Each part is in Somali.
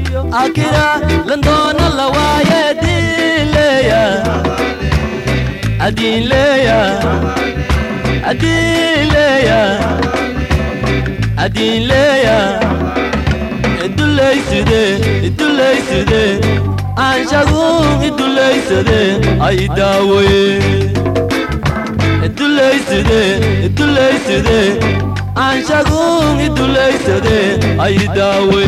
akira landona la waye dileya adileya adileya adileya iduleyside anshagu iduleyside ay daawe iduleyside anshagu iduleyside ay daawe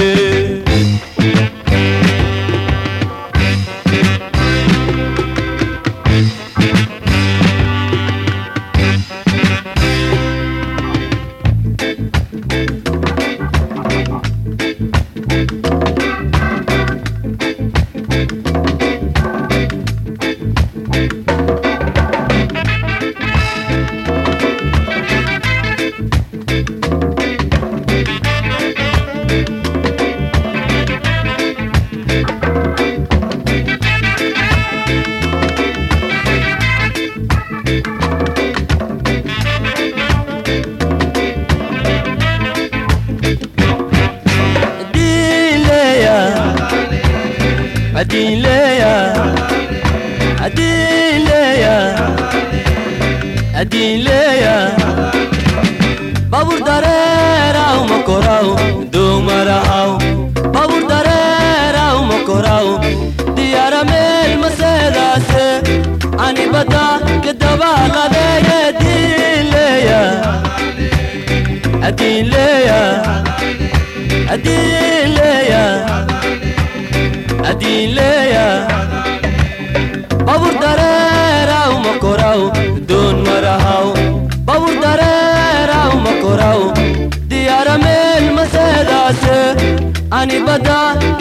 adileya babur darera umakorau dumarau babur darera umakorau diyara mel masedase ani bada kedabala de adileya adileya adileya adileya babur darera umakorau dun marahau babur darera umakorau diyara mel masedase ani bada